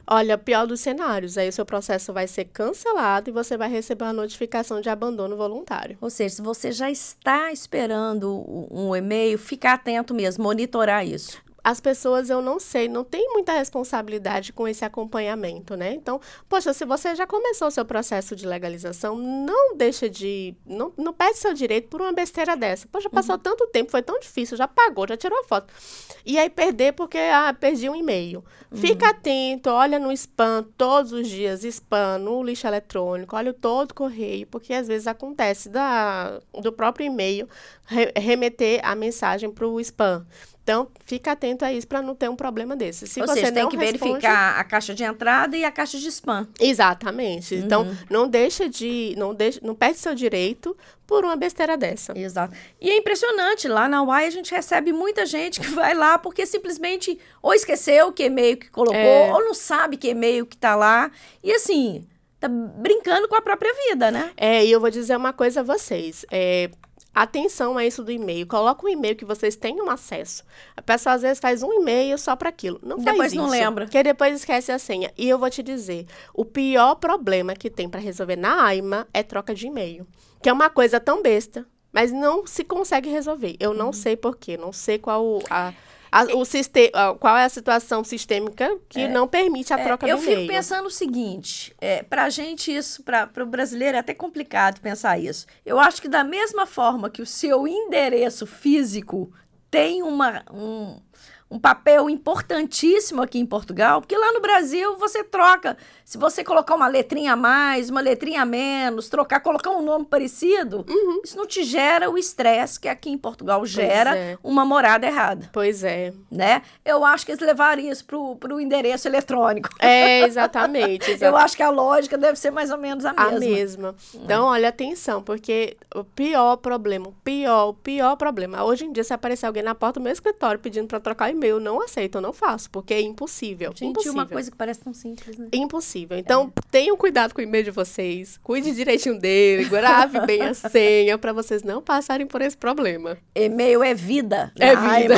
Olha, pior dos cenários, aí o seu processo vai ser cancelado e você vai receber uma notificação de abandono voluntário. Ou seja, se você já está esperando um e-mail, fica atento mesmo, monitorar isso. As pessoas, eu não sei, não tem muita responsabilidade com esse acompanhamento, né? Então, poxa, se você já começou o seu processo de legalização, não deixa de... Não, não perde seu direito por uma besteira dessa. Poxa, passou uhum. tanto tempo, foi tão difícil, já pagou, já tirou a foto. E aí perder porque, ah, perdi um e-mail. Uhum. Fica atento, olha no spam todos os dias, spam, no lixo eletrônico, olha o todo correio, porque às vezes acontece da, do próprio e-mail re, remeter a mensagem para o spam. Então, fica atento a isso para não ter um problema desse. Se Ou você seja, não tem que responde... verificar a caixa de entrada e a caixa de spam. Exatamente. Uhum. Então, não deixa de... Não, deixa, não perde seu direito por uma besteira dessa. Exato. E é impressionante, lá na U A I a gente recebe muita gente que vai lá porque simplesmente ou esqueceu que e-mail que colocou, é. ou não sabe que e-mail que tá lá. E assim, tá brincando com a própria vida, né? É, e eu vou dizer uma coisa a vocês. É... Atenção a isso do e-mail. Coloca um e-mail que vocês tenham acesso. A pessoa, às vezes, faz um e-mail só para aquilo. Não faz depois isso. não lembra. Porque depois esquece a senha. E eu vou te dizer, o pior problema que tem para resolver na AIMA é troca de e-mail. Que é uma coisa tão besta, mas não se consegue resolver. Eu não uhum. sei por quê. Não sei qual a... A, o sistema, qual é a situação sistêmica que é, não permite a troca é, do e-mail. Eu fico pensando o seguinte, é, para a gente isso, para o brasileiro é até complicado pensar isso. Eu acho que da mesma forma que o seu endereço físico tem uma, um, um papel importantíssimo aqui em Portugal, porque lá no Brasil você troca, se você colocar uma letrinha a mais, uma letrinha a menos, trocar, colocar um nome parecido, uhum. isso não te gera o estresse que aqui em Portugal gera é. uma morada errada. Pois é. Né? Eu acho que eles levaram isso pro, pro endereço eletrônico. É, exatamente, exatamente. Eu acho que a lógica deve ser mais ou menos a mesma. A mesma. Então, olha, atenção, porque o pior problema, o pior, o pior problema, hoje em dia, se aparecer alguém na porta do meu escritório pedindo para trocar e-mail, eu não aceito, eu não faço, porque é impossível. Gente, impossível. uma coisa que parece tão simples, né? Impossível. Então, é. tenham cuidado com o e-mail de vocês, cuide direitinho dele, grave bem a senha, para vocês não passarem por esse problema. E-mail é vida. É vida.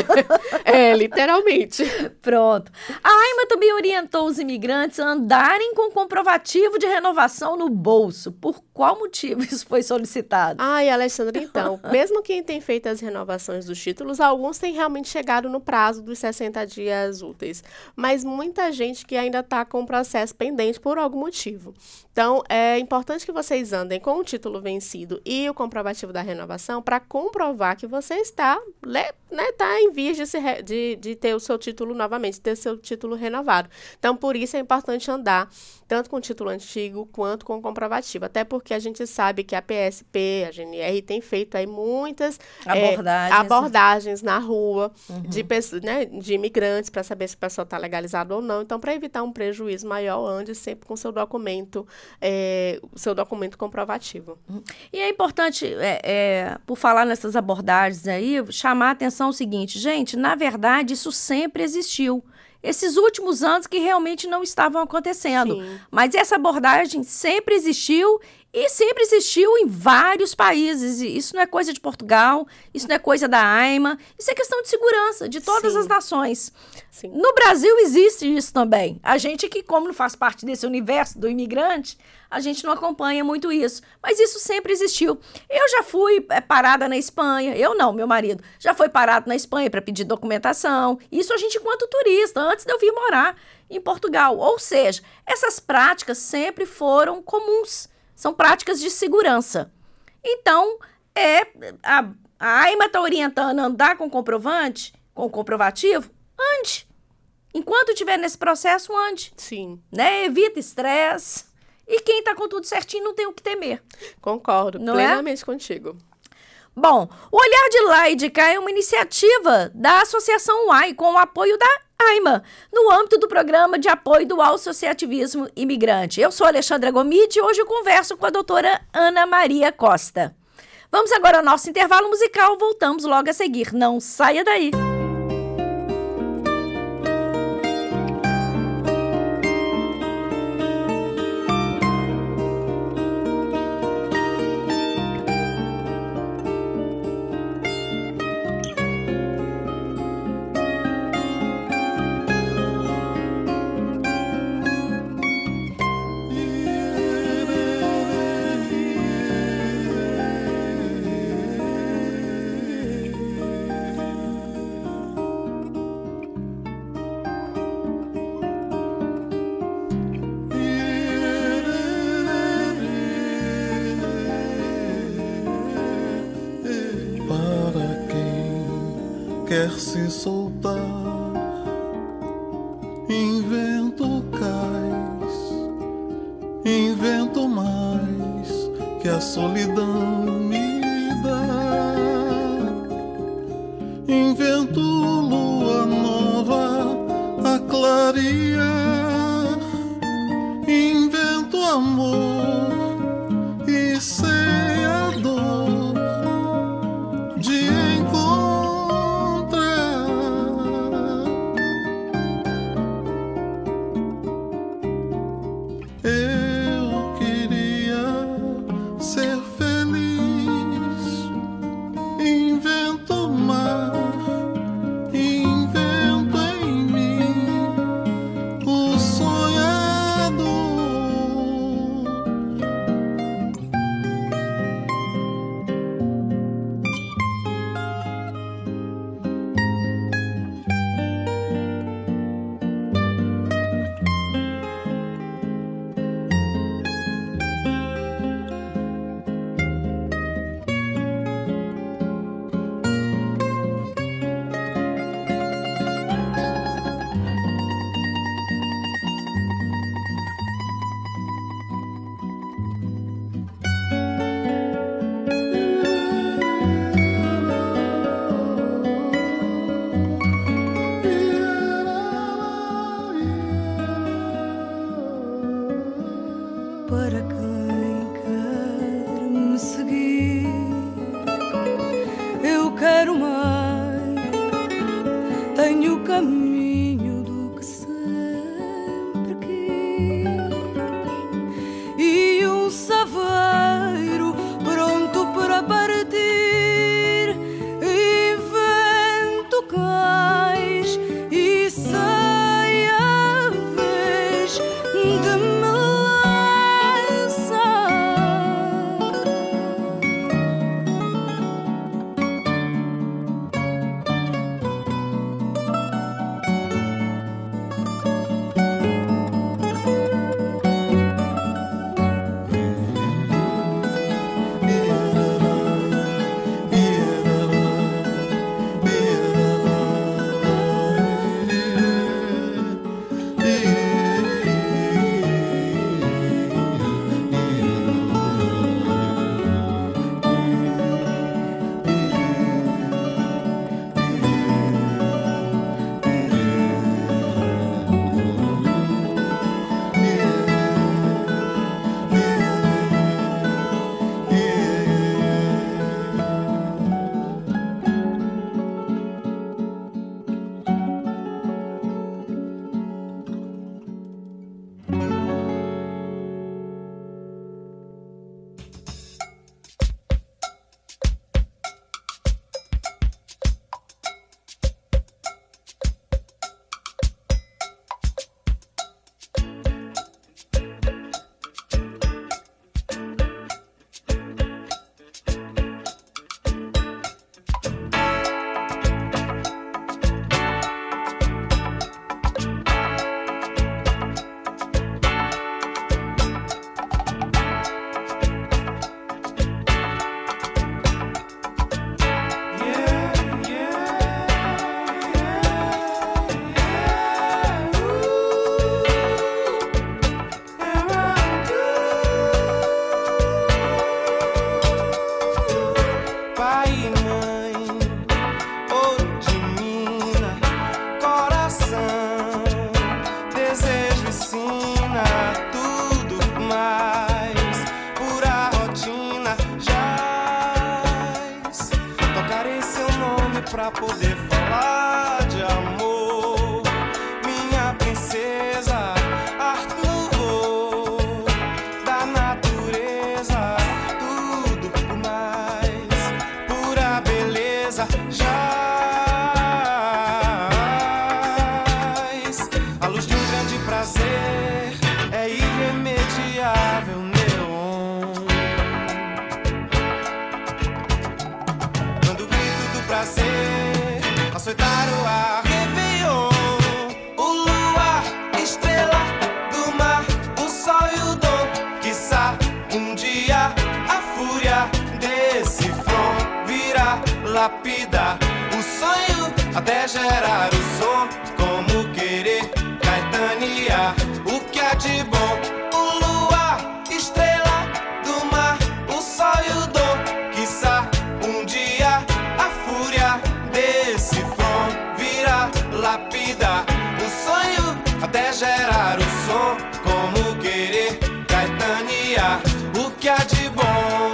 É, literalmente. Pronto. A AIMA também orientou os imigrantes a andarem com comprovativo de renovação no bolso. Por qual motivo isso foi solicitado? Ai, Alexandra, então, mesmo quem tem feito as renovações dos títulos, alguns têm realmente chegado no prazo dos sessenta dias úteis, mas muita gente que ainda está com o processo pendente por algum motivo. Então, é importante que vocês andem com o título vencido e o comprovativo da renovação para comprovar que você está, né, tá em vias de, se re, de, de ter o seu título novamente, ter o seu título renovado. Então, por isso é importante andar tanto com o título antigo quanto com o comprovativo. Até porque a gente sabe que a P S P, a G N R, tem feito aí muitas abordagens, é, abordagens na rua uhum. de, pessoas, né, de imigrantes para saber se o pessoal está legalizado ou não. Então, para evitar um prejuízo maior, ande sempre com seu documento, é, seu documento comprovativo. Uhum. E é importante, é, é, por falar nessas abordagens aí, chamar a atenção o seguinte, gente, na verdade, isso sempre existiu. Esses últimos anos que realmente não estavam acontecendo. Sim. Mas essa abordagem sempre existiu e sempre existiu em vários países. Isso não é coisa de Portugal, isso não é coisa da AIMA, isso é questão de segurança de todas Sim. as nações. Sim. No Brasil existe isso também. A gente que, como não faz parte desse universo do imigrante, a gente não acompanha muito isso. Mas isso sempre existiu. Eu já fui é, parada na Espanha, eu não, meu marido, já foi parado na Espanha para pedir documentação. Isso a gente enquanto turista, antes de eu vir morar em Portugal. Ou seja, essas práticas sempre foram comuns. São práticas de segurança. Então, é, a, a AIMA está orientando a andar com comprovante, com comprovativo, ande. Enquanto estiver nesse processo, ande. Sim. Né? Evita estresse. E quem está com tudo certinho não tem o que temer. Concordo, não plenamente é? contigo. Bom, o Olhar de Lá e de Cá é uma iniciativa da Associação U A I com o apoio da AIMA, no âmbito do Programa de Apoio do Associativismo Imigrante. Eu sou Alexandra Gomide e hoje eu converso com a doutora Ana Maria Costa. Vamos agora ao nosso intervalo musical, voltamos logo a seguir. Não saia daí! quer se soltar, invento cais, invento mais que a solidão me dá, invento lua nova a clarear, invento amor e sei a dor de encontrar. Eu queria ser feliz, invento mar, invento em mim o sonhador. Para quem quer me seguir, eu quero mais. Tenho o caminho do que sempre quis e um saveiro pronto para partir. Invento cais e sei a vez de me pra poder falar de amor. Minha princesa, Arthur, da natureza, tudo por mais, pura beleza, jaz. A luz de um grande prazer é irremediável, neon. Quando o grito do prazer açoitar o ar, Réveillon, o luar, estrela do mar, o sol e o dom, quiçá um dia a fúria desse front virá lapidar o sonho até gerar o som, como querer caetanear o que há de bom. O luar, estrela do mar, o sol e o dom, quiçá um dia a fúria desse front virá lapidar o sonho até gerar o som, como querer caetanear o que há de bom.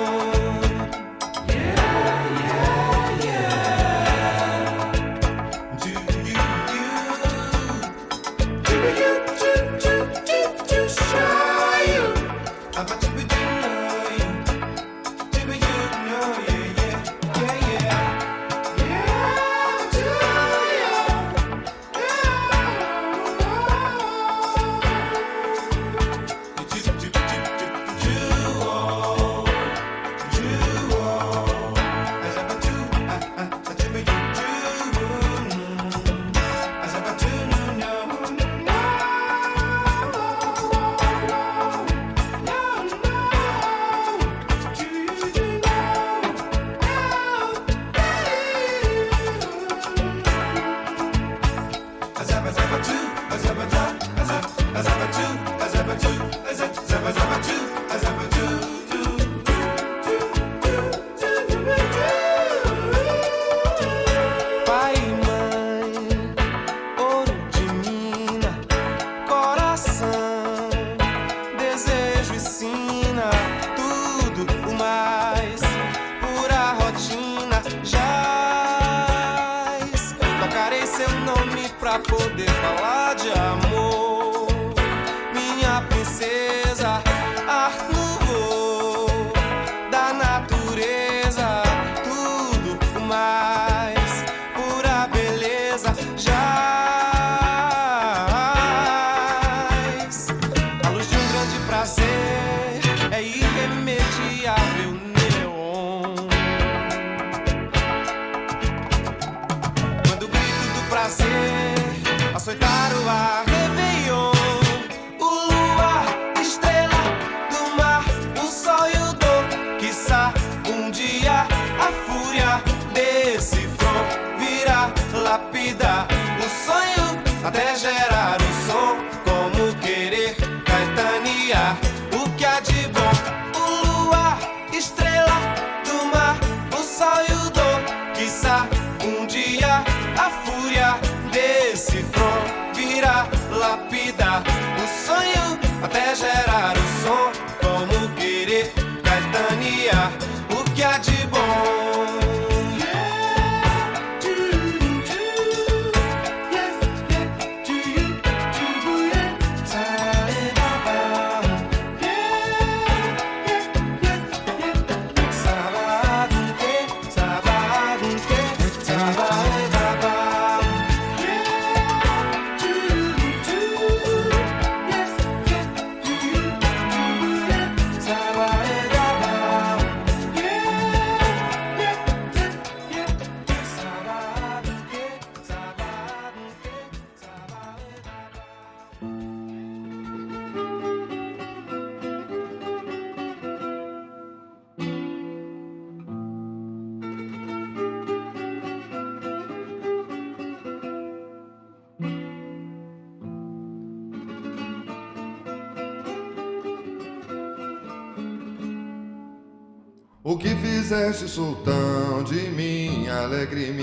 O que fizeste, sultão, de minha alegre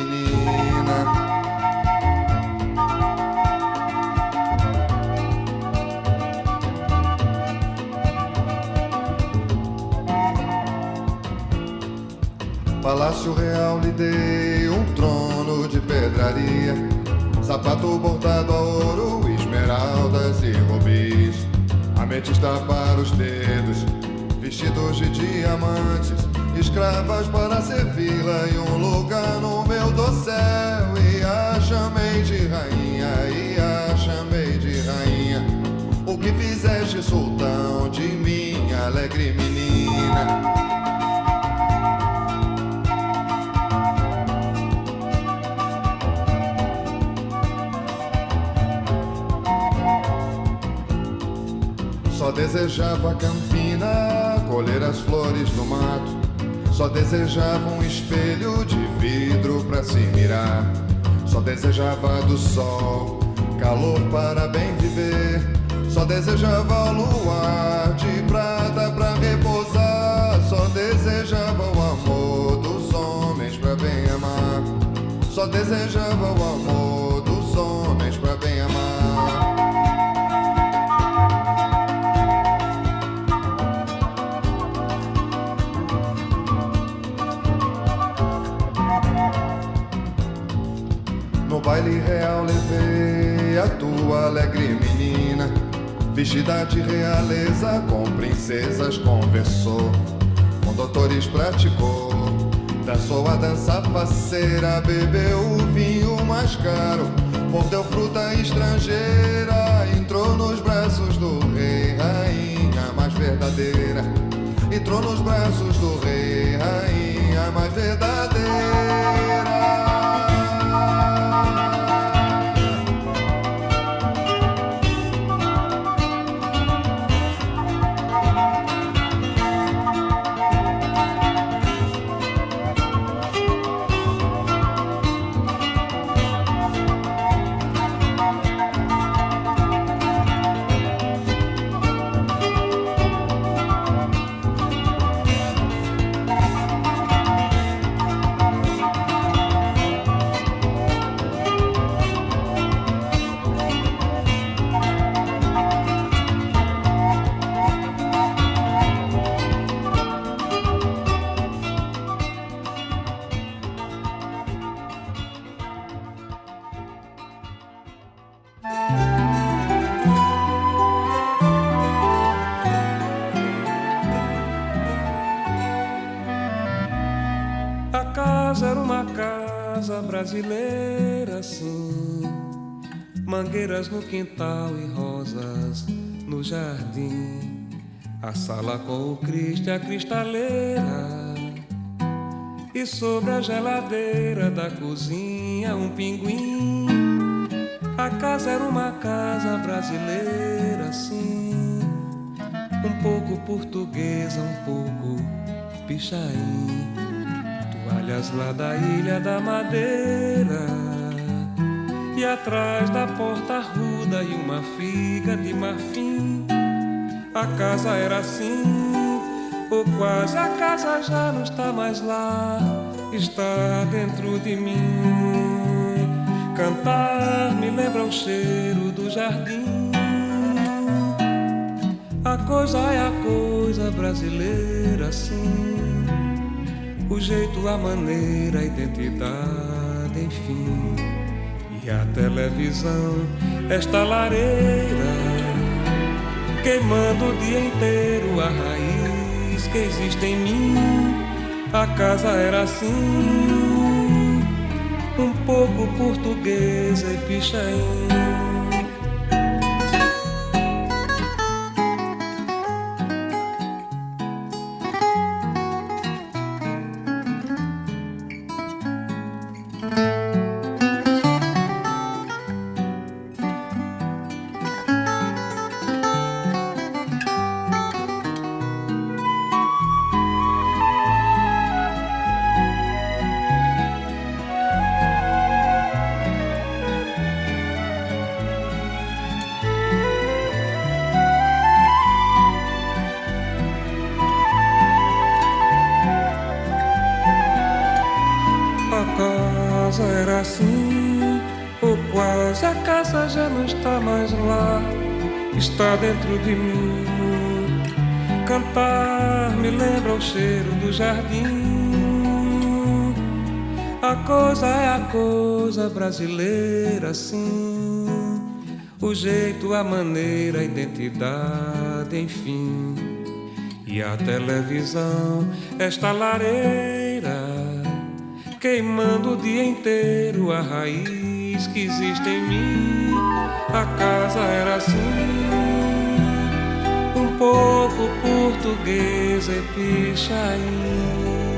menina? Palácio Real lhe dei um trono de pedraria, sapato bordado a ouro, esmeraldas e rubis, ametista para os dedos, vestidos de diamantes, escravas para servi-la e um lugar no meu dossel. E a chamei de rainha, e a chamei de rainha. O que fizeste, sultão, de minha alegre menina? Só desejava a campina, colher as flores do mato. Só desejava um espelho de vidro pra se mirar. Só desejava do sol, calor para bem viver. Só desejava o luar de prata pra repousar. Só desejava o amor dos homens pra bem amar. Só desejava o amor dos homens pra bem amar. No baile real levei a tua alegre menina, vestida de realeza, com princesas conversou, com doutores praticou, dançou a dança faceira, bebeu o vinho mais caro, mordeu fruta estrangeira, entrou nos braços do rei, rainha mais verdadeira, entrou nos braços do rei, rainha mais verdadeira. Brasileira, sim, mangueiras no quintal e rosas no jardim, a sala com o Cristo e a cristaleira, e sobre a geladeira da cozinha um pinguim. A casa era uma casa brasileira, sim, um pouco portuguesa, um pouco pichain. Toalhas lá da Ilha da Madeira, e atrás da porta ruda e uma figa de marfim. A casa era assim, ou quase a casa já não está mais lá, está dentro de mim. Cantar me lembra o cheiro do jardim. A coisa é a coisa brasileira, assim, o jeito, a maneira, a identidade, enfim. E a televisão, esta lareira, queimando o dia inteiro a raiz que existe em mim. A casa era assim, um pouco portuguesa e pichain. Está dentro de mim. Cantar me lembra o cheiro do jardim. A coisa é a coisa brasileira, sim, o jeito, a maneira, a identidade, enfim. E a televisão, esta lareira, queimando o dia inteiro a raiz que existe em mim. A casa era assim, um pouco portuguesa e pichain.